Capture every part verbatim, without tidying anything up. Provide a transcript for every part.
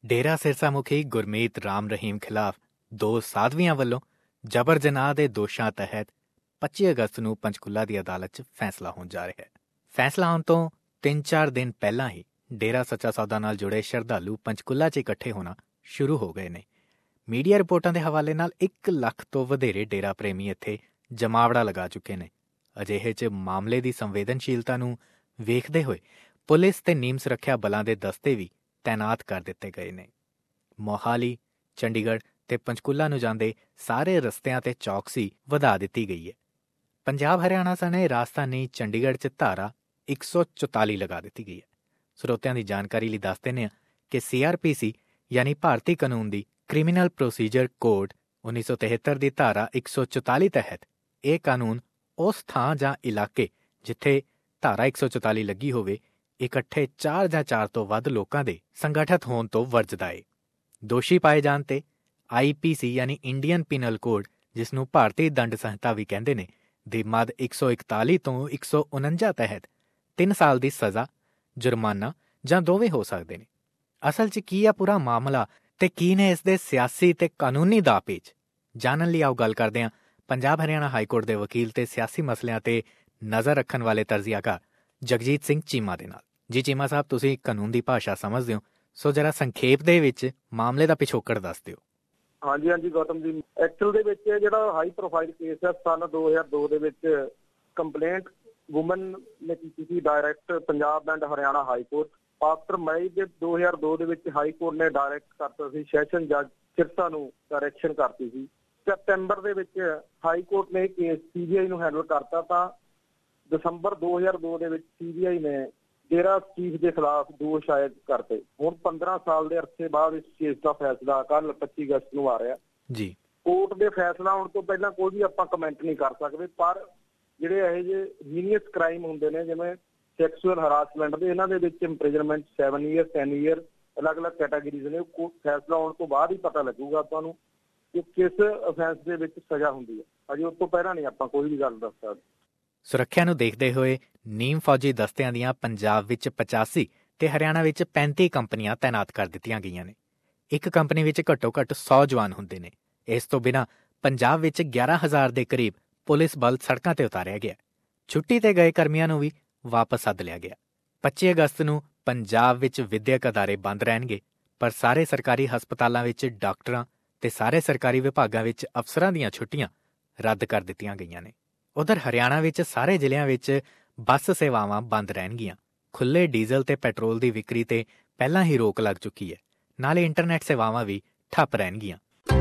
ਡੇਰਾ ਸਿਰਸਾ ਮੁਖੀ ਗੁਰਮੀਤ ਰਾਮ ਰਹੀਮ ਖਿਲਾਫ ਦੋ ਸਾਧਵੀਆਂ ਵੱਲੋਂ ਜਬਰ ਜਨਾਹ ਦੇ ਦੋਸ਼ਾਂ ਤਹਿਤ ਪੱਚੀ ਅਗਸਤ ਨੂੰ ਪੰਚਕੂਲਾ ਦੀ ਅਦਾਲਤ 'ਚ ਫੈਸਲਾ ਹੋਣ ਜਾ ਰਿਹਾ ਹੈ। ਫੈਸਲਾ ਆਉਣ ਤੋਂ ਤਿੰਨ ਚਾਰ ਦਿਨ ਪਹਿਲਾਂ ਹੀ ਡੇਰਾ ਸੱਚਾ ਸੌਦਾ ਨਾਲ ਜੁੜੇ ਸ਼ਰਧਾਲੂ ਪੰਚਕੂਲਾ 'ਚ ਇਕੱਠੇ ਹੋਣਾ ਸ਼ੁਰੂ ਹੋ ਗਏ ਨੇ। ਮੀਡੀਆ ਰਿਪੋਰਟਾਂ ਦੇ ਹਵਾਲੇ ਨਾਲ ਇੱਕ ਲੱਖ ਤੋਂ ਵਧੇਰੇ ਡੇਰਾ ਪ੍ਰੇਮੀ ਇੱਥੇ ਜਮਾਵੜਾ ਲਗਾ ਚੁੱਕੇ ਨੇ। ਅਜਿਹੇ 'ਚ ਮਾਮਲੇ ਦੀ ਸੰਵੇਦਨਸ਼ੀਲਤਾ ਨੂੰ ਵੇਖਦੇ ਹੋਏ ਪੁਲਿਸ ਤੇ ਨੀਮ ਸੁਰੱਖਿਆ ਬਲਾਂ ਦੇ ਦਸਤੇ ਵੀ ਤੈਨਾਤ ਕਰ ਦਿੱਤੇ ਗਏ ਨੇ। ਮੋਹਾਲੀ, ਚੰਡੀਗੜ੍ਹ ਤੇ ਪੰਚਕੂਲਾ ਨੂੰ ਜਾਂਦੇ ਸਾਰੇ ਰਸਤਿਆਂ ਤੇ ਚੌਕਸੀ ਵਧਾ ਦਿੱਤੀ ਗਈ ਹੈ। ਪੰਜਾਬ ਹਰਿਆਣਾ ਸਣੇ ਰਾਜਧਾਨੀ ਚੰਡੀਗੜ੍ਹ 'ਚ ਧਾਰਾ ਇੱਕ ਸੌ ਚੁਤਾਲੀ ਲਗਾ ਦਿੱਤੀ ਗਈ ਹੈ। ਸਰੋਤਿਆਂ ਦੀ ਜਾਣਕਾਰੀ ਲਈ ਦੱਸ ਦਿੰਦੇ ਹਾਂ ਕਿ ਸੀ ਆਰ ਪੀ ਸੀ ਯਾਨੀ ਭਾਰਤੀ ਕਾਨੂੰਨ ਦੀ ਕ੍ਰਿਮੀਨਲ ਪ੍ਰੋਸੀਜਰ ਕੋਡ ਉੱਨੀ ਸੌ ਤਿਹੱਤਰ ਦੀ ਧਾਰਾ ਇੱਕ ਸੌ ਚੁਤਾਲੀ ਤਹਿਤ ਇਹ ਕਾਨੂੰਨ ਉਸ ਥਾਂ ਜਾਂ ਇਲਾਕੇ ਜਿੱਥੇ ਧਾਰਾ ਇੱਕ ਸੌ ਚੁਤਾਲੀ ਲੱਗੀ ਹੋਵੇ ਇਕੱਠੇ ਚਾਰ ਜਾਂ ਚਾਰ ਤੋਂ ਵੱਧ ਲੋਕਾਂ ਦੇ ਸੰਗਠਿਤ ਹੋਣ ਤੋਂ ਵਰਜਦਾ ਏ। ਦੋਸ਼ੀ ਪਾਏ ਜਾਣ ਤੇ ਆਈ ਪੀ ਸੀ ਯਾਨੀ ਇੰਡੀਅਨ ਪੀਨਲ ਕੋਡ, ਜਿਸ ਨੂੰ ਭਾਰਤੀ ਦੰਡ ਸੰਹਿਤਾ ਵੀ ਕਹਿੰਦੇ ਨੇ, ਦੀ ਮੱਦ ਇੱਕ ਸੌ ਇਕਤਾਲੀ ਤੋਂ ਇੱਕ ਸੌ ਉਨੰਜਾ ਤਹਿਤ ਤਿੰਨ ਸਾਲ ਦੀ ਸਜ਼ਾ, ਜੁਰਮਾਨਾ ਜਾਂ ਦੋਵੇਂ ਹੋ ਸਕਦੇ ਨੇ। ਅਸਲ 'ਚ ਕੀ ਆ ਪੂਰਾ ਮਾਮਲਾ ਤੇ ਕੀ ਨੇ ਇਸ ਦੇ ਸਿਆਸੀ ਤੇ ਕਾਨੂੰਨੀ ਦਾਅਪੇਚ, ਜਾਣਨ ਲਈ ਆਓ ਗੱਲ ਕਰਦੇ ਹਾਂ ਪੰਜਾਬ ਹਰਿਆਣਾ ਹਾਈਕੋਰਟ ਦੇ ਵਕੀਲ ਤੇ ਸਿਆਸੀ ਮਸਲਿਆਂ ਤੇ ਨਜ਼ਰ ਰੱਖਣ ਵਾਲੇ ਤਰਜੀਹਕਾਰ ਜਗਜੀਤ ਸਿੰਘ ਚੀਮਾ ਦੇ ਨਾਲ। ਜੀ ਚੀਮਾ ਸਾਹਿਬ, ਤੁਸੀਂ ਕਾਨੂੰਨ ਦੀ ਭਾਸ਼ਾ ਸਮਝਦੇ ਹੋ, ਸੋ ਜਰਾ ਸੰਖੇਪ ਦੇ ਵਿੱਚ ਮਾਮਲੇ ਦਾ ਪਿਛੋਕੜ ਦੱਸ ਦਿਓ। ਹਾਂਜੀ ਹਾਂਜੀ ਗੌਤਮ ਜੀ, ਐਕਚੁਅਲ ਦੇ ਵਿੱਚ ਜਿਹੜਾ ਹਾਈ ਪ੍ਰੋਫਾਈਲ ਕੇਸ ਹੈ ਸਨ ਦੋ ਹਜ਼ਾਰ ਦੋ ਦੇ ਵਿੱਚ ਕੰਪਲੇਂਟ ਵੂਮਨ ਨੇ ਕੀਤੀ ਸੀ direct Punjab and Haryana high court. After ਮਈ ਦੇ ਦੋ ਹਜ਼ਾਰ ਦੋ ਦੇ ਵਿੱਚ ਹਾਈ ਕੋਰਟ ਨੇ ਡਾਇਰੈਕਟ ਕਰਤਾ ਸੀ, ਸੈਸ਼ਨ ਜੱਜ ਸਿਰਸਾ ਨੂੰ ਡਾਇਰੈਕਸ਼ਨ ਕਰਤੀ ਸੀ। ਸਤੰਬਰ ਦੇ ਵਿੱਚ ਹਾਈ ਕੋਰਟ ਨੇ ਇਹ ਕੇਸ ਸੀ ਬੀ ਆਈ ਨੂੰ ਹੈਂਡਲ ਕਰਤਾ, ਤਾਂ ਦਸੰਬਰ ਦੋ ਹਜ਼ਾਰ ਦੋ ਦੇ ਵਿੱਚ ਸੀ ਬੀ ਆਈ ਨੇ ਡੇਰਾ ਚੀਫ ਦੇ ਖਿਲਾਫ ਦੋਸ਼ ਆਇਦ ਕਰਤੇ। ਹੁਣ ਪੰਦਰਾਂ ਸਾਲ ਦੇ ਅਰਸੇ ਬਾਅਦ ਇਸ ਕੇਸ ਦਾ ਫੈਸਲਾ ਕੱਲ ਪੱਚੀ ਅਗਸਤ ਨੂੰ ਆ ਰਿਹਾ ਜੀ। ਕੋਰਟ ਦੇ ਫੈਸਲਾ ਆਉਣ ਤੋਂ ਪਹਿਲਾਂ ਕੋਈ ਵੀ ਆਪਾਂ ਕਮੈਂਟ ਨਹੀਂ ਕਰ ਸਕਦੇ, ਪਰ ਜਿਹੜੇ ਇਹੋ ਜਿਹੇ ਹੀਨੀਅਸ ਕ੍ਰਾਈਮ ਹੁੰਦੇ ਨੇ ਜਿਵੇਂ ਸੈਕਸੂਅਲ ਹਰਾਸਮੈਂਟ ਦੇ, ਇਹਨਾਂ ਦੇ ਵਿੱਚ imprisonment seven year ten year ਅਲੱਗ-ਅਲੱਗ ਕੈਟਾਗਰੀਜ਼ ਨੇ। ਫੈਸਲਾ ਆਉਣ ਤੋਂ ਬਾਅਦ ਹੀ ਪਤਾ ਲੱਗੂਗਾ ਤੁਹਾਨੂੰ ਕਿ ਕਿਸ ਅਫੈਂਸ ਦੇ ਵਿੱਚ ਸਜ਼ਾ ਹੁੰਦੀ ਹੈ। ਅਜੇ ਉਸ ਤੋਂ ਪਹਿਲਾਂ ਨਹੀਂ ਆਪਾਂ ਕੋਈ ਵੀ ਗੱਲ ਦੱਸ ਸਕਦੇ। ਸੁਰੱਖਿਆ ਨੂੰ ਦੇਖਦੇ ਹੋਏ ਨੀਮ ਫੌਜੀ ਦਸਤਿਆਂ ਦੀਆਂ ਪੰਜਾਬ ਵਿੱਚ ਪਚਾਸੀ ਤੇ ਹਰਿਆਣਾ ਵਿੱਚ ਪੈਂਤੀ ਕੰਪਨੀਆਂ ਤੈਨਾਤ ਕਰ ਦਿੱਤੀਆਂ ਗਈਆਂ ਨੇ। ਇੱਕ ਕੰਪਨੀ ਵਿੱਚ ਘੱਟੋ ਘੱਟ ਸੌ ਜਵਾਨ ਹੁੰਦੇ ਨੇ। ਇਸ ਤੋਂ ਬਿਨਾਂ ਪੰਜਾਬ ਵਿੱਚ ਗਿਆਰਾਂ ਹਜ਼ਾਰ ਦੇ ਕਰੀਬ ਪੁਲਿਸ ਬਲ ਸੜਕਾਂ ਤੇ ਉਤਾਰਿਆ ਗਿਆ। ਛੁੱਟੀ ਤੇ ਗਏ ਕਰਮੀਆਂ ਨੂੰ ਵੀ ਵਾਪਸ ਸੱਦ ਲਿਆ ਗਿਆ। ਪੱਚੀ ਅਗਸਤ ਨੂੰ ਪੰਜਾਬ ਵਿੱਚ ਵਿੱਦਿਅਕ ਅਦਾਰੇ ਬੰਦ ਰਹਿਣਗੇ, ਪਰ ਸਾਰੇ ਸਰਕਾਰੀ ਹਸਪਤਾਲਾਂ ਵਿੱਚ ਡਾਕਟਰਾਂ ਤੇ ਸਾਰੇ ਸਰਕਾਰੀ ਵਿਭਾਗਾਂ ਵਿੱਚ ਅਫਸਰਾਂ ਦੀਆਂ ਛੁੱਟੀਆਂ ਰੱਦ ਕਰ ਦਿੱਤੀਆਂ ਗਈਆਂ ਨੇ। ਉਧਰ ਹਰਿਆਣਾ ਵਿੱਚ ਸਾਰੇ ਜ਼ਿਲ੍ਹਿਆਂ ਵਿੱਚ ਬੱਸ ਸੇਵਾਵਾਂ ਬੰਦ ਰਹਿਣਗੀਆਂ। ਖੁੱਲ੍ਹੇ ਡੀਜ਼ਲ ਤੇ ਪੈਟਰੋਲ ਦੀ ਵਿਕਰੀ ਤੇ ਪਹਿਲਾਂ ਹੀ ਰੋਕ ਲੱਗ ਚੁੱਕੀ ਹੈ। ਨਾਲੇ ਇੰਟਰਨੈਟ ਸੇਵਾਵਾਂ ਵੀ ਠੱਪ ਰਹਿਣਗੀਆਂ।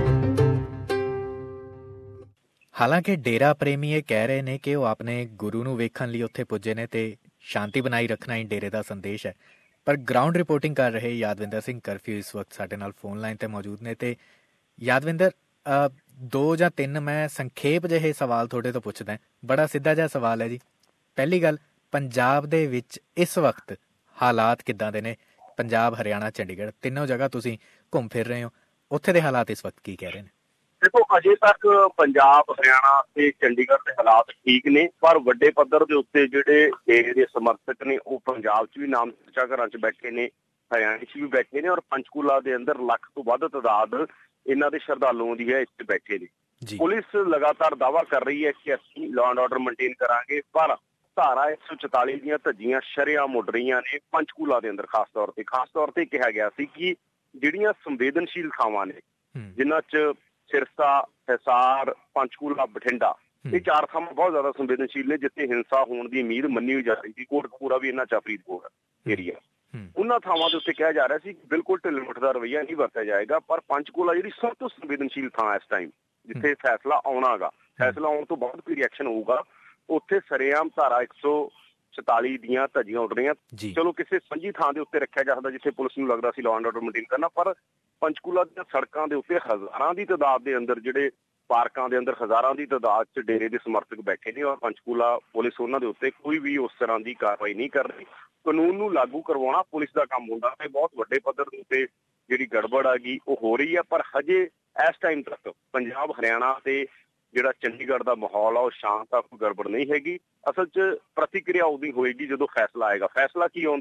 ਹਾਲਾਂਕਿ ਡੇਰਾ ਪ੍ਰੇਮੀ ਇਹ ਕਹਿ ਰਹੇ ਨੇ ਕਿ ਉਹ ਆਪਣੇ ਗੁਰੂ ਨੂੰ ਵੇਖਣ ਲਈ ਉੱਥੇ ਪੁੱਜੇ ਨੇ ਤੇ ਸ਼ਾਂਤੀ ਬਣਾਈ ਰੱਖਣਾ ਹੀ ਡੇਰੇ ਦਾ ਸੰਦੇਸ਼ ਹੈ। ਪਰ ਗਰਾਊਂਡ ਰਿਪੋਰਟਿੰਗ ਕਰ ਰਹੇ ਯਾਦਵਿੰਦਰ ਸਿੰਘ ਕਰਫਿਊ ਇਸ ਵਕਤ ਸਾਡੇ ਨਾਲ ਫੋਨ ਲਾਈਨ ਤੇ ਮੌਜੂਦ ਨੇ। ਤੇ ਯਾਦਵਿੰਦਰ, ਦੋ ਜਾਂ ਤਿੰਨ ਮੈਂ ਸੰਖੇਪ ਜਿਹੇ ਸਵਾਲ ਤੁਹਾਡੇ ਤੋਂ ਪੁੱਛਦਾ। ਬੜਾ ਸਿੱਧਾ ਜਿਹਾ ਸਵਾਲ ਹੈ ਜੀ। ਪਹਿਲੀ ਗੱਲ, ਪੰਜਾਬ ਦੇ ਵਿੱਚ ਇਸ ਵਕਤ ਹਾਲਾਤ ਕਿੱਦਾਂ ਦੇ ਨੇ? ਪੰਜਾਬ, ਹਰਿਆਣਾ, ਚੰਡੀਗੜ੍ਹ ਤਿੰਨੋਂ ਜਗ੍ਹਾ ਤੁਸੀਂ ਘੁੰਮ ਫਿਰ ਰਹੇ ਹੋ, ਉੱਥੇ ਦੇ ਹਾਲਾਤ ਇਸ ਵਕਤ ਕੀ ਕਹਿ ਰਹੇ ਨੇ? ਦੇਖੋ, ਅਜੇ ਤੱਕ ਪੰਜਾਬ, ਹਰਿਆਣਾ ਤੇ ਚੰਡੀਗੜ੍ਹ ਦੇ ਹਾਲਾਤ ਠੀਕ ਨੇ, ਪਰ ਵੱਡੇ ਪੱਧਰ ਦੇ ਉੱਤੇ ਜਿਹੜੇ ਡੇਰੇ ਦੇ ਸਮਰਥਕ ਨੇ ਉਹ ਪੰਜਾਬ 'ਚ ਵੀ ਨਾਮ ਚਰਚਾ ਘਰਾਂ 'ਚ ਬੈਠੇ ਨੇ, ਹਰਿਆਣਾ 'ਚ ਵੀ ਬੈਠੇ ਨੇ, ਔਰ ਪੰਚਕੂਲਾ ਦੇ ਅੰਦਰ ਲੱਖ ਤੋਂ ਵੱਧ ਤਾਦਾਦ ਇਹਨਾਂ ਦੇ ਸ਼ਰਧਾਲੂਆਂ ਦੀ ਹੈ, ਇੱਥੇ ਬੈਠੇ ਨੇ। ਪੁਲਿਸ ਲਗਾਤਾਰ ਦਾਅਵਾ ਕਰ ਰਹੀ ਹੈ ਕਿ ਅਸੀਂ ਲਾਅ ਐਂਡ ਆਰਡਰ ਮੇਨਟੇਨ ਕਰਾਂਗੇ, ਪਰ ਧਾਰਾ ਇੱਕ ਸੌ ਚੁਤਾਲੀ ਦੀਆਂ ਧੱਜੀਆਂ ਸ਼ਰੇਆਮ ਉੱਡ ਰਹੀਆਂ ਨੇ ਪੰਚਕੂਲਾ ਦੇ ਅੰਦਰ। ਖਾਸ ਤੌਰ ਤੇ ਖਾਸ ਤੌਰ ਤੇ ਕਿਹਾ ਗਿਆ ਸੀ ਕਿ ਜਿਹੜੀਆਂ ਸੰਵੇਦਨਸ਼ੀਲ ਥਾਵਾਂ ਨੇ, ਜਿਨ੍ਹਾਂ 'ਚ ਸਿਰਸਾ, ਹਿਸਾਰ, ਪੰਚਕੂਲਾ, ਬਠਿੰਡਾ, ਇਹ ਚਾਰ ਥਾਵਾਂ ਬਹੁਤ ਜ਼ਿਆਦਾ ਸੰਵੇਦਨਸ਼ੀਲ ਨੇ, ਜਿੱਥੇ ਹਿੰਸਾ ਹੋਣ ਦੀ ਉਮੀਦ ਮੰਨੀ ਹੋਈ ਜਾ ਰਹੀ ਸੀ। ਕੋਟਕਪੂਰਾ ਵੀ ਇਹਨਾਂ 'ਚ ਫਰੀਦਕੋਟ ਏਰੀਆ, ਉਹਨਾਂ ਥਾਵਾਂ ਦੇ ਉੱਤੇ ਕਿਹਾ ਜਾ ਰਿਹਾ ਸੀ ਕਿ ਬਿਲਕੁਲ ਢਿੱਲ ਮੁੱਠ ਦਾ ਰਵੱਈਆ ਨਹੀਂ ਵਰਤਿਆ ਜਾਏਗਾ। ਪਰ ਪੰਚਕੂਲਾ ਜਿਹੜੀ ਸਭ ਤੋਂ ਸੰਵੇਦਨਸ਼ੀਲ ਥਾਂ ਇਸ ਟਾਈਮ, ਜਿੱਥੇ ਫੈਸਲਾ ਆਉਣਾ ਗਾ, ਫੈਸਲਾ ਆਉਣ ਤੋਂ ਬਾਅਦ ਕੋਈ ਰਿਐਕਸ਼ਨ ਹੋਊਗਾ, ਉੱਥੇ ਸਰੇਆਮ ਧਾਰਾ ਇੱਕ ਸੌ ਚੁਤਾਲੀ ਦੀਆਂ ਧੱਜੀਆਂ ਉੱਡ ਰਹੀਆਂ। ਚਲੋ ਕਿਸੇ ਸਾਂਝੀ ਥਾਂ ਦੇ ਉੱਤੇ ਰੱਖਿਆ ਜਾ ਸਕਦਾ ਜਿੱਥੇ ਪੁਲਿਸ ਨੂੰ ਲੱਗਦਾ ਸੀ ਲਾਅ ਐਂਡ ਆਰਡਰ ਮੇਨਟੇਨ ਕਰਨਾ, ਪਰ ਪੰਚਕੂਲਾ ਦੀਆਂ ਸੜਕਾਂ ਦੇ ਉੱਤੇ ਹਜ਼ਾਰਾਂ ਦੀ ਤਾਦਾਦ ਦੇ ਅੰਦਰ, ਜਿਹੜੇ ਪਾਰਕਾਂ ਦੇ ਅੰਦਰ ਹਜ਼ਾਰਾਂ ਦੀ ਤਾਦਾਦ 'ਚ ਡੇਰੇ ਦੇ ਸਮਰਥਕ ਬੈਠੇ ਨੇ, ਔਰ ਪੰਚਕੂਲਾ ਪੁਲਿਸ ਉਹਨਾਂ ਦੇ ਉੱਤੇ ਕੋਈ ਵੀ ਉਸ ਤਰ੍ਹਾਂ ਦੀ ਕਾਰਵਾਈ ਨਹੀਂ ਕਰ ਰਹੀ। ਕਾਨੂੰਨ ਨੂੰ ਲਾਗੂ ਕਰਵਾਉਣਾ ਪੁਲਿਸ ਦਾ ਕੰਮ ਹੁੰਦਾ ਤੇ ਬਹੁਤ ਵੱਡੇ ਪੱਧਰ ਦੇ ਉੱਤੇ ਜਿਹੜੀ ਗੜਬੜ ਆ ਗਈ ਉਹ ਹੋ ਰਹੀ ਹੈ। ਪਰ ਹਜੇ ਇਸ ਟਾਈਮ ਤੱਕ ਪੰਜਾਬ, ਹਰਿਆਣਾ ਤੇ ਜਿਹੜਾ ਚੰਡੀਗੜ੍ਹ ਦਾ ਮਾਹੌਲ ਆ ਉਹ ਸ਼ਾਂਤ ਆ, ਕੋਈ ਗੜਬੜ ਨਹੀਂ ਹੈਗੀ। ਅਸਲ 'ਚ ਪ੍ਰਤੀਕਿਰਿਆ ਉਦੋਂ ਹੋਏਗੀ ਜਦੋਂ ਫੈਸਲਾ ਆਏਗਾ। ਫੈਸਲਾ ਕੀ ਆਉਂਦਾ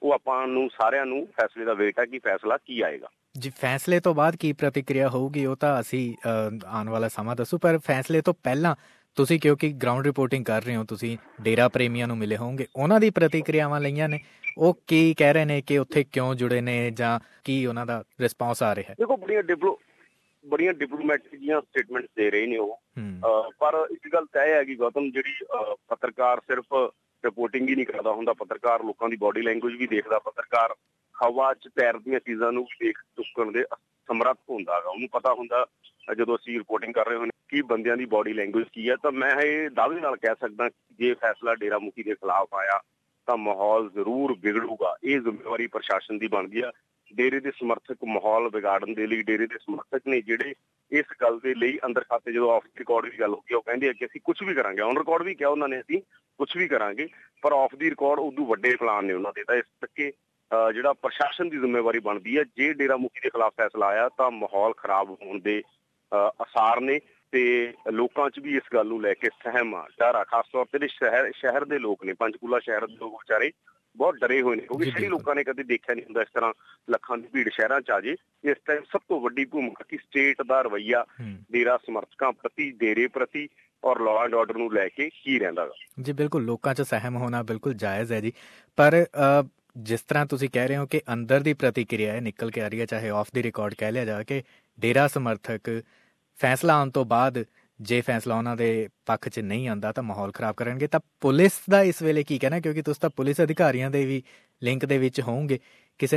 ਉਹ ਆਪਾਂ ਨੂੰ ਸਾਰਿਆਂ ਨੂੰ ਫੈਸਲੇ ਦਾ ਵੇਟ ਹੈ ਕਿ ਫੈਸਲਾ ਕੀ ਆਏਗਾ। ਜੀ, ਫੈਸਲੇ ਤੋਂ ਬਾਅਦ ਕੀ ਪ੍ਰਤੀਕਿਰਿਆ ਹੋਊਗੀ ਉਹ ਤਾਂ ਅਸੀਂ ਆਉਣ ਵਾਲਾ ਸਮਾਂ ਦੱਸੂ, ਪਰ ਫੈਸਲੇ ਤੋਂ ਪਹਿਲਾਂ ਤੁਸੀਂ ਕਿਉਂਕਿ ਗਰਾਊਂਡ ਰਿਪੋਰਟਿੰਗ ਕਰ ਰਹੇ ਹੋ, ਤੁਸੀਂ ਡੇਰਾ ਪ੍ਰੇਮੀਆਂ ਨੂੰ ਮਿਲੇ ਹੋਵੋਗੇ, ਉਹਨਾਂ ਦੀ ਪ੍ਰਤੀਕਿਰਿਆਵਾਂ ਲਈਆਂ ਨੇ, ਉਹ ਕੀ ਕਹਿ ਰਹੇ ਨੇ ਕਿ ਉੱਥੇ ਕਿਉਂ ਜੁੜੇ ਨੇ ਜਾਂ ਕੀ ਉਹਨਾਂ ਦਾ ਰਿਸਪੌਂਸ ਆ ਰਿਹਾ? ਦੇਖੋ, ਬੜੀਆਂ ਡਿਪਲੋ ਬੜੀਆਂ ਡਿਪਲੋਮੈਟਿਕ ਜੀਆਂ ਸਟੇਟਮੈਂਟ ਦੇ ਰਹੇ ਨੇ ਉਹ, ਪਰ ਇੱਕ ਗੱਲ ਤੈਅ ਹੈ ਕਿ ਗੌਤਮ, ਜਿਹੜੀ ਪੱਤਰਕਾਰ ਸਿਰਫ ਰਿਪੋਰਟਿੰਗ ਹੀ ਨਹੀਂ ਕਰਦਾ ਹੁੰਦਾ, ਪੱਤਰਕਾਰ ਲੋਕਾਂ ਦੀ ਬਾਡੀ ਲੈਂਗੁਏਜ ਵੀ ਦੇਖਦਾ, ਪੱਤਰਕਾਰ ਹਵਾ 'ਚ ਤੈਰਦੀਆਂ ਚੀਜ਼ਾਂ ਨੂੰ ਵੀ ਦੇਖ ਚੁੱਕਣ ਦੇ ਸਮਰੱਥ ਹੁੰਦਾ ਹੈਗਾ। ਉਹਨੂੰ ਪਤਾ ਹੁੰਦਾ ਜਦੋਂ ਅਸੀਂ ਰਿਪੋਰਟਿੰਗ ਕਰ ਰਹੇ ਹੁੰਦੇ ਕਿ ਬੰਦਿਆਂ ਦੀ ਬਾਡੀ ਲੈਂਗੁਏਜ ਕੀ ਹੈ। ਤਾਂ ਮੈਂ ਇਹ ਦਾਅਵੇ ਨਾਲ ਕਹਿ ਸਕਦਾ ਕਿ ਜੇ ਫੈਸਲਾ ਡੇਰਾ ਮੁਖੀ ਦੇ ਖਿਲਾਫ ਆਇਆ ਤਾਂ ਮਾਹੌਲ ਜ਼ਰੂਰ ਵਿਗੜੂਗਾ। ਇਹ ਜ਼ਿੰਮੇਵਾਰੀ ਪ੍ਰਸ਼ਾਸਨ ਦੀ ਬਣਦੀ ਆ। ਡੇਰੇ ਦੇ ਸਮਰਥਕ ਮਾਹੌਲ ਵਿਗਾੜਨ ਦੇ ਲਈ, ਡੇਰੇ ਦੇ ਸਮਰਥਕ ਨੇ ਜਿਹੜੇ ਇਸ ਗੱਲ ਦੇ ਲਈ ਅੰਦਰ ਖਾਤੇ, ਜਦੋਂ ਆਫ ਰਿਕਾਰਡ ਵੀ ਗੱਲ ਹੋ ਗਈ, ਉਹ ਕਹਿੰਦੇ ਆ ਕਿ ਅਸੀਂ ਕੁਝ ਵੀ ਕਰਾਂਗੇ। ਔਨ ਰਿਕਾਰਡ ਵੀ ਕਿਹਾ ਉਹਨਾਂ ਨੇ ਅਸੀਂ ਕੁਝ ਵੀ ਕਰਾਂਗੇ, ਪਰ ਆਫ ਦੀ ਰਿਕਾਰਡ ਉਦੋਂ ਵੱਡੇ ਪਲਾਨ ਨੇ ਉਹਨਾਂ ਦੇ। ਤਾਂ ਇਸ ਕਰਕੇ ਜਿਹੜਾ ਪ੍ਰਸ਼ਾਸਨ ਦੀ ਜ਼ਿੰਮੇਵਾਰੀ ਬਣਦੀ ਹੈ, ਜੇ ਡੇਰਾ ਮੁਖੀ ਦੇ ਖਿਲਾਫ ਫੈਸਲਾ ਆਇਆ ਤਾਂ ਮਾਹੌਲ ਖਰਾਬ ਹੋਣ ਦੇ ਆਸਾਰ ਨੇ ਤੇ ਲੋਕਾਂ 'ਚ ਵੀ ਇਸ ਗੱਲ ਨੂੰ ਲੈ ਕੇ ਸਹਿਮ ਆ, ਡਰ ਆ। ਖਾਸ ਤੌਰ ਤੇ ਸ਼ਹਿਰ ਸ਼ਹਿਰ ਦੇ ਲੋਕ ਨੇ, ਪੰਚਕੂਲਾ ਸ਼ਹਿਰ ਦੇ ਲੋਕ ਵਿਚਾਰੇ ਬਹੁਤ ਡਰੇ ਹੋਏ ਨੇ, ਕਿਉਂਕਿ ਸ਼ਹਿਰੀ ਲੋਕਾਂ ਨੇ ਕਦੇ ਦੇਖਿਆ ਨਹੀਂ ਹੁੰਦਾ ਇਸ ਤਰ੍ਹਾਂ ਲੱਖਾਂ ਦੀ ਭੀੜ ਸ਼ਹਿਰਾਂ 'ਚ ਆ ਜੇ। ਇਸ ਟਾਈਮ ਸਭ ਤੋਂ ਵੱਡੀ ਭੂਮਿਕਾ ਕਿ ਸਟੇਟ ਦਾ ਰਵੱਈਆ ਡੇਰਾ ਸਮਰਥਕਾਂ ਪ੍ਰਤੀ, ਡੇਰੇ ਪ੍ਰਤੀ ਔਰ ਲਾਅ ਐਂਡ ਆਰਡਰ ਨੂੰ ਲੈ ਕੇ ਕੀ ਰਹਿੰਦਾ ਗਾ। ਜੀ ਬਿਲਕੁਲ, ਲੋਕਾਂ 'ਚ ਸਹਿਮ ਹੋਣਾ ਬਿਲਕੁਲ ਜਾਇਜ਼ ਹੈ ਜੀ, ਪਰ ਜਿਸ ਤਰ੍ਹਾਂ ਤੁਸੀਂ ਕਹਿ ਰਹੇ ਹੋ ਕਿ ਅੰਦਰ ਦੀ ਪ੍ਰਤੀਕਿਰਿਆ ਨਿਕਲ ਕੇ ਆ ਰਹੀ ਹੈ, ਚਾਹੇ ਆਫ ਦੀ ਰਿਕਾਰਡ ਕਹਿ ਲਿਆ ਜਾਵੇ, ਕਿ ਡੇਰਾ ਸਮਰਥਕ ਫੈਸਲਾ ਆਉਣ ਤੋਂ ਬਾਅਦ ਜੇ ਫੈਸਲਾ ਉਹਨਾਂ ਦੇ ਪੱਖ 'ਚ ਨਹੀਂ ਆਉਂਦਾ ਤਾਂ ਮਾਹੌਲ ਖਰਾਬ ਕਰਨਗੇ, ਤਾਂ ਪੁਲਿਸ ਦਾ ਇਸ ਵੇਲੇ ਕੀ ਕਹਿਣਾ? ਕਿਉਂਕਿ ਤੁਸੀਂ ਤਾਂ ਪੁਲਿਸ ਅਧਿਕਾਰੀਆਂ ਦੇ ਵੀ ਲਿੰਕ ਦੇ ਵਿੱਚ ਹੋਵੋਗੇ, ਕਿਸੇ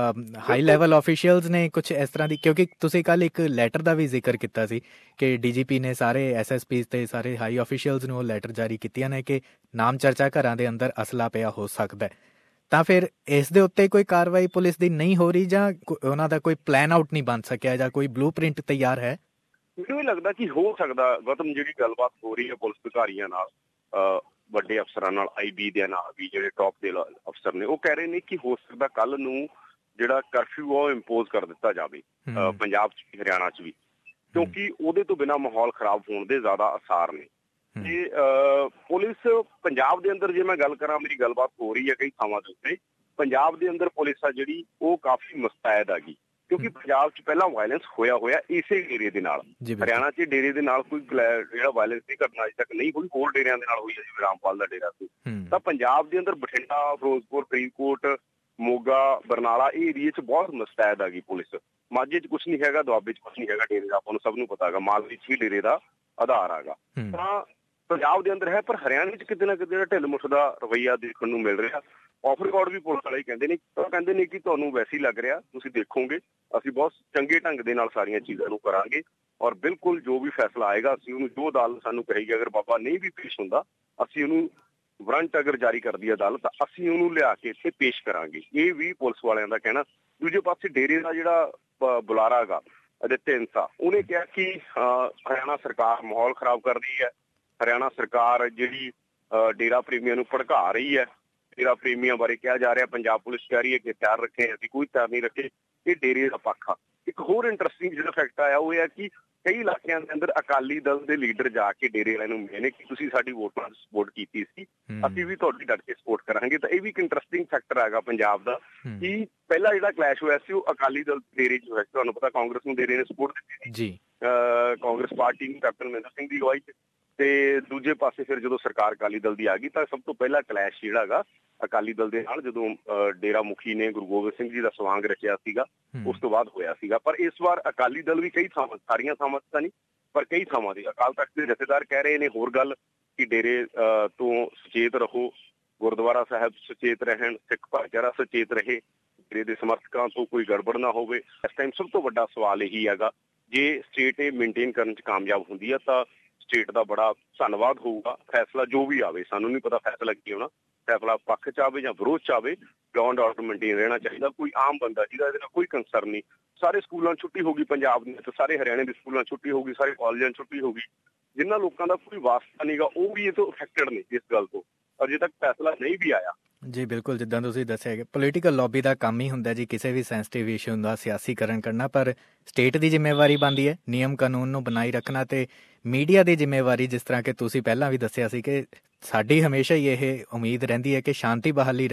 ਹਾਈ ਲੈਵਲ ਆਫੀਸ਼ੀਅਲਸ ਨੇ ਕੁਝ ਇਸ ਤਰ੍ਹਾਂ ਦੀ, ਕਿਉਂਕਿ ਤੁਸੀਂ ਕੱਲ੍ਹ ਇੱਕ ਲੈਟਰ ਦਾ ਵੀ ਜ਼ਿਕਰ ਕੀਤਾ ਸੀ ਕਿ ਡੀ ਜੀ ਪੀ ਨੇ ਸਾਰੇ ਐਸ ਐਸ ਪੀ ਤੇ ਸਾਰੇ ਹਾਈ ਆਫੀਸ਼ੀਅਲਸ ਨੂੰ ਉਹ ਲੈਟਰ ਜਾਰੀ ਕੀਤੀਆਂ ਨੇ ਕਿ ਨਾਮ ਚਰਚਾ ਘਰਾਂ ਦੇ ਅੰਦਰ ਅਸਲਾ ਪਿਆ ਹੋ ਸਕਦਾ ਹੈ। ਤਾਂ ਫਿਰ ਇਸ ਦੇ ਉੱਤੇ ਕੋਈ ਕਾਰਵਾਈ ਪੁਲਿਸ ਦੀ ਨਹੀਂ ਹੋ ਰਹੀ, ਜਾਂ ਉਹਨਾਂ ਦਾ ਕੋਈ ਪਲਾਨ ਆਊਟ ਨਹੀਂ ਬਣ ਸਕਿਆ, ਜਾਂ ਕੋਈ ਬਲੂ ਪ੍ਰਿੰਟ ਤਿਆਰ ਹੈ? ਮੈਨੂੰ ਇਹ ਲੱਗਦਾ ਕਿ ਹੋ ਸਕਦਾ ਗੌਤਮ, ਜਿਹੜੀ ਗੱਲਬਾਤ ਹੋ ਰਹੀ ਹੈ ਪੁਲਿਸ ਅਧਿਕਾਰੀਆਂ ਨਾਲ, ਵੱਡੇ ਅਫਸਰਾਂ ਨਾਲ, ਆਈ ਬੀ ਦੇ ਨਾਲ ਵੀ, ਜਿਹੜੇ ਟੌਪ ਦੇ ਅਫਸਰ ਨੇ, ਉਹ ਕਹਿ ਰਹੇ ਨੇ ਕਿ ਹੋ ਸਕਦਾ ਕੱਲ ਨੂੰ ਜਿਹੜਾ ਕਰਫਿਊ ਉਹ ਇੰਪੋਜ਼ ਕਰ ਦਿੱਤਾ ਜਾਵੇ ਪੰਜਾਬ 'ਚ ਵੀ, ਹਰਿਆਣਾ 'ਚ ਵੀ, ਕਿਉਂਕਿ ਉਹਦੇ ਤੋਂ ਬਿਨਾਂ ਮਾਹੌਲ ਖਰਾਬ ਹੋਣ ਦੇ ਜ਼ਿਆਦਾ ਆਸਾਰ ਨੇ। ਤੇ ਪੁਲਿਸ ਪੰਜਾਬ ਦੇ ਅੰਦਰ, ਜੇ ਮੈਂ ਗੱਲ ਕਰਾਂ, ਮੇਰੀ ਗੱਲਬਾਤ ਹੋ ਰਹੀ ਹੈ ਕਈ ਥਾਵਾਂ ਦੇ ਉੱਤੇ, ਪੰਜਾਬ ਦੇ ਅੰਦਰ ਪੁਲਿਸ ਆ ਜਿਹੜੀ ਉਹ ਕਾਫੀ ਮੁਸਤੈਦ ਆ ਗਈ, ਕਿਉਂਕਿ ਪੰਜਾਬ 'ਚ ਪਹਿਲਾਂ ਵਾਇਲੈਂਸ ਹੋਇਆ ਹੋਇਆ ਇਸੇ ਡੇਰੇ ਦੇ ਨਾਲ। ਹਰਿਆਣਾ 'ਚ ਡੇਰੇ ਦੇ ਨਾਲ ਕੋਈ ਜਿਹੜਾ ਵਾਇਲੈਂਸ ਦੀ ਘਟਨਾ ਅਜੇ ਤੱਕ ਨਹੀਂ ਹੋਈ, ਹੋਰ ਡੇਰਿਆਂ ਦੇ ਨਾਲ ਹੋਈ ਹੈ, ਜਿਵੇਂ ਰਾਮਪਾਲ ਦਾ ਡੇਰਾ ਸੀ। ਤਾਂ ਪੰਜਾਬ ਦੇ ਅੰਦਰ ਬਠਿੰਡਾ, ਫਿਰੋਜ਼ਪੁਰ, ਫਰੀਦਕੋਟ, ਮੋਗਾ, ਬਰਨਾਲਾ, ਇਹ ਏਰੀਏ 'ਚ ਬਹੁਤ ਮੁਸਤੈਦ ਆ ਗਈ ਪੁਲਿਸ। ਮਾਝੇ 'ਚ ਕੁਛ ਨਹੀਂ ਹੈਗਾ, ਦੁਆਬੇ 'ਚ ਕੁਛ ਨਹੀਂ ਹੈਗਾ ਡੇਰੇ ਦਾ, ਆਪਾਂ ਨੂੰ ਸਭ ਨੂੰ ਪਤਾ ਹੈਗਾ, ਮਾਲਵੇ 'ਚ ਹੀ ਡੇਰੇ ਦਾ ਆਧਾਰ ਹੈਗਾ। ਤਾਂ ਪੰਜਾਬ ਦੇ ਅੰਦਰ ਹੈ, ਪਰ ਹਰਿਆਣੇ 'ਚ ਕਿਤੇ ਨਾ ਕਿਤੇ ਜਿਹੜਾ ਢਿੱਲ ਮੁੱਠ ਦਾ ਰਵੱਈਆ ਦੇਖਣ ਨੂੰ ਮਿਲ ਰਿਹਾ। ਆਫ ਰਿਕਾਰਡ ਵੀ ਪੁਲਿਸ ਵਾਲੇ ਕਹਿੰਦੇ ਨੇ, ਉਹ ਕਹਿੰਦੇ ਨੇ ਕਿ ਤੁਹਾਨੂੰ ਵੈਸੇ ਹੀ ਲੱਗ ਰਿਹਾ, ਤੁਸੀਂ ਦੇਖੋਗੇ, ਅਸੀਂ ਬਹੁਤ ਚੰਗੇ ਢੰਗ ਦੇ ਨਾਲ ਸਾਰੀਆਂ ਚੀਜ਼ਾਂ ਨੂੰ ਕਰਾਂਗੇ, ਔਰ ਬਿਲਕੁਲ ਜੋ ਵੀ ਫੈਸਲਾ ਆਏਗਾ ਅਸੀਂ ਉਹਨੂੰ, ਜੋ ਅਦਾਲਤ ਸਾਨੂੰ ਕਹੇਗੀ, ਅਗਰ ਬਾਬਾ ਨਹੀਂ ਵੀ ਪੇਸ਼ ਹੁੰਦਾ, ਅਸੀਂ ਉਹਨੂੰ ਵਾਰੰਟ ਅਗਰ ਜਾਰੀ ਕਰਦੀ ਹੈ ਅਦਾਲਤ, ਅਸੀਂ ਉਹਨੂੰ ਲਿਆ ਕੇ ਇੱਥੇ ਪੇਸ਼ ਕਰਾਂਗੇ। ਇਹ ਵੀ ਪੁਲਿਸ ਵਾਲਿਆਂ ਦਾ ਕਹਿਣਾ। ਦੂਜੇ ਪਾਸੇ ਡੇਰੇ ਦਾ ਜਿਹੜਾ ਬੁਲਾਰਾ ਹੈਗਾ ਅਦਿੱਤਿਆ ਇੰਸਾ, ਉਹਨੇ ਕਿਹਾ ਕਿ ਹਰਿਆਣਾ ਸਰਕਾਰ ਮਾਹੌਲ ਖਰਾਬ ਕਰ ਰਹੀ ਹੈ, ਹਰਿਆਣਾ ਸਰਕਾਰ ਜਿਹੜੀ ਡੇਰਾ ਪ੍ਰੇਮੀਆਂ ਨੂੰ ਭੜਕਾ ਰਹੀ ਹੈ, ਡੇਰਾ ਪ੍ਰੇਮੀਆਂ ਬਾਰੇ ਕਿਹਾ ਜਾ ਰਿਹਾ, ਪੰਜਾਬ ਪੁਲਿਸ ਕਹਿ ਰਹੀ ਹੈ ਕਿ ਤਿਆਰ ਰੱਖੇ, ਅਸੀਂ ਕੋਈ ਤਿਆਰ ਨਹੀਂ ਰੱਖੇ। ਇਹ ਡੇਰੇ ਦਾ ਪੱਖ ਆ। ਇੱਕ ਹੋਰ ਇੰਟਰਸਟਿੰਗ ਜਿਹੜਾ ਫੈਕਟ ਆਇਆ ਉਹ ਇਹ ਹੈ ਕਿ ਕਈ ਇਲਾਕਿਆਂ ਦੇ ਅੰਦਰ ਅਕਾਲੀ ਦਲ ਦੇ ਲੀਡਰ ਜਾ ਕੇ ਡੇਰੇ ਵਾਲਿਆਂ ਨੂੰ ਮਿਲੇ ਨੇ ਕਿ ਤੁਸੀਂ ਸਾਡੀ ਵੋਟਾਂ ਦੀ ਸਪੋਰਟ ਕੀਤੀ ਸੀ, ਅਸੀਂ ਵੀ ਤੁਹਾਡੀ ਡਟ ਕੇ ਸਪੋਰਟ ਕਰਾਂਗੇ। ਤਾਂ ਇਹ ਵੀ ਇੱਕ ਇੰਟਰਸਟਿੰਗ ਫੈਕਟਰ ਹੈਗਾ ਪੰਜਾਬ ਦਾ, ਕਿ ਪਹਿਲਾਂ ਜਿਹੜਾ ਕਲੈਸ਼ ਹੋਇਆ ਸੀ ਉਹ ਅਕਾਲੀ ਦਲ ਡੇਰੇ 'ਚ ਹੋਇਆ ਸੀ। ਤੁਹਾਨੂੰ ਪਤਾ, ਕਾਂਗਰਸ ਨੂੰ ਡੇਰੇ ਨੇ ਸਪੋਰਟ ਦਿੱਤੀ ਸੀ, ਕਾਂਗਰਸ ਪਾਰਟੀ ਨੂੰ ਕੈਪਟਨ ਅਮਰਿੰਦਰ ਸਿੰਘ ਦੀ ਅਗਵਾਈ 'ਚ, ਤੇ ਦੂਜੇ ਪਾਸੇ ਫਿਰ ਜਦੋਂ ਸਰਕਾਰ ਅਕਾਲੀ ਦਲ ਦੀ ਆ ਗਈ ਤਾਂ ਸਭ ਤੋਂ ਪਹਿਲਾ ਕਲੈਸ਼ ਜਿਹੜਾ ਹੈਗਾ ਅਕਾਲੀ ਦਲ ਦੇ ਨਾਲ, ਜਦੋਂ ਡੇਰਾ ਮੁਖੀ ਨੇ ਗੁਰੂ ਗੋਬਿੰਦ ਸਿੰਘ ਜੀ ਦਾ ਸਵਾਂਗ ਰਚਿਆ ਸੀਗਾ, ਉਸ ਤੋਂ ਬਾਅਦ ਹੋਇਆ ਸੀਗਾ। ਪਰ ਇਸ ਵਾਰ ਅਕਾਲੀ ਦਲ ਵੀ ਕਈ ਥਾਵਾਂ, ਸਾਰੀਆਂ ਥਾਵਾਂ ਤਾਂ ਨਹੀਂ, ਪਰ ਕਈ ਥਾਵਾਂ ਦੇ ਅਕਾਲ ਤਖਤ ਦੇ ਜਥੇਦਾਰ ਕਹਿ ਰਹੇ ਨੇ ਹੋਰ ਗੱਲ ਕਿ ਡੇਰੇ ਤੋਂ ਸੁਚੇਤ ਰਹੋ, ਗੁਰਦੁਆਰਾ ਸਾਹਿਬ ਸੁਚੇਤ ਰਹਿਣ, ਸਿੱਖ ਭਾਈਚਾਰਾ ਸੁਚੇਤ ਰਹੇ, ਡੇਰੇ ਦੇ ਸਮਰਥਕਾਂ ਤੋਂ ਕੋਈ ਗੜਬੜ ਨਾ ਹੋਵੇ। ਇਸ ਟਾਈਮ ਸਭ ਤੋਂ ਵੱਡਾ ਸਵਾਲ ਇਹੀ ਹੈਗਾ, ਜੇ ਸਟੇਟ ਇਹ ਮੇਨਟੇਨ ਕਰਨ 'ਚ ਕਾਮਯਾਬ ਹੁੰਦੀ ਆ ਤਾਂ ਸਟੇਟ ਦਾ ਬੜਾ ਧੰਨਵਾਦ ਹੋਊਗਾ। ਫੈਸਲਾ ਜੋ ਵੀ ਆਵੇ, ਸਾਨੂੰ ਨਹੀਂ ਪਤਾ ਫੈਸਲਾ ਕੀ ਹੋਣਾ, ਫੈਸਲਾ ਪੱਖ 'ਚ ਆਵੇ ਜਾਂ ਵਿਰੋਧ 'ਚ ਆਵੇ, ਲਾਅ ਐਂਡ ਆਰਡਰ ਮੇਨਟੇਨ ਰਹਿਣਾ ਚਾਹੀਦਾ। ਕੋਈ ਆਮ ਬੰਦਾ ਜਿਹਦਾ ਇਹਦੇ ਨਾਲ ਕੋਈ ਕੰਸਰਨ ਨਹੀਂ, ਸਾਰੇ ਸਕੂਲਾਂ ਛੁੱਟੀ ਹੋ ਗਈ ਪੰਜਾਬ ਦੇ, ਸਾਰੇ ਹਰਿਆਣੇ ਦੇ ਸਕੂਲਾਂ ਛੁੱਟੀ ਹੋ ਗਈ, ਸਾਰੇ ਕਾਲਜਾਂ ਛੁੱਟੀ ਹੋ ਗਈ, ਜਿਨ੍ਹਾਂ ਲੋਕਾਂ ਦਾ ਕੋਈ ਵਾਸਤਾ ਨਹੀਂਗਾ ਉਹ ਵੀ ਇਹ ਤੋਂ ਅਫੈਕਟਡ ਨੇ ਇਸ ਗੱਲ ਤੋਂ, ਅਜੇ ਤੱਕ ਫੈਸਲਾ ਨਹੀਂ ਵੀ ਆਇਆ। ਜੀ ਬਿਲਕੁਲ, ਜਿੱਦਾਂ ਤੁਸੀਂ ਦੱਸਿਆ ਕਿ ਪੋਲੀਟੀਕਲ ਲੌਬੀ ਦਾ ਕੰਮ ਹੀ ਹੁੰਦਾ ਜੀ ਕਿਸੇ ਵੀ ਸੈਂਸਿਟਿਵ ਇਸ਼ੂ ਦਾ ਸਿਆਸੀਕਰਨ ਕਰਨਾ, ਪਰ ਸਟੇਟ ਦੀ ਜ਼ਿੰਮੇਵਾਰੀ ਬਣਦੀ ਹੈ ਨਿਯਮ ਕਾਨੂੰਨ ਨੂੰ ਬਣਾਈ ਰੱਖਣਾ, ਤੇ ਮੀਡੀਆ ਦੀ ਜ਼ਿੰਮੇਵਾਰੀ, ਜਿਸ ਤਰ੍ਹਾਂ ਕਿ ਤੁਸੀਂ ਪਹਿਲਾਂ ਵੀ ਦੱਸਿਆ ਸੀ ਕਿ ਸਾਡੀ ਹਮੇਸ਼ਾ ਹੀ ਇਹ ਉਮੀਦ ਰਹਿੰਦੀ ਹੈ ਕਿ ਸ਼ਾਂਤੀ ਬਹਾਲੀ ਰਹੇ,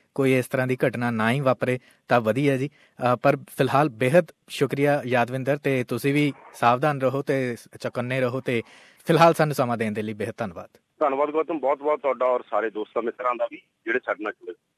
ਕੋਈ ਇਸ ਤਰ੍ਹਾਂ ਦੀ ਘਟਨਾ ਨਾ ਹੀ ਵਾਪਰੇ ਤਾਂ ਵਧੀਆ ਜੀ। ਪਰ ਫਿਲਹਾਲ ਬੇਹੱਦ ਸ਼ੁਕਰੀਆ ਯਾਦਵਿੰਦਰ, ਤੇ ਤੁਸੀਂ ਵੀ ਸਾਵਧਾਨ ਰਹੋ ਤੇ ਚੌਕੰਨੇ ਰਹੋ, ਤੇ ਫਿਲਹਾਲ ਸਾਨੂੰ ਸਮਾਂ ਦੇਣ ਦੇ ਲਈ ਬੇਹੱਦ ਧੰਨਵਾਦ। ਧੰਨਵਾਦ ਗੌਤਮ, ਬਹੁਤ ਬਹੁਤ ਤੁਹਾਡਾ ਔਰ ਸਾਰੇ ਦੋਸਤਾਂ ਮਿੱਤਰਾਂ ਦਾ ਵੀ ਜਿਹੜੇ ਸਾਡੇ ਨਾਲ ਜੁੜੇ।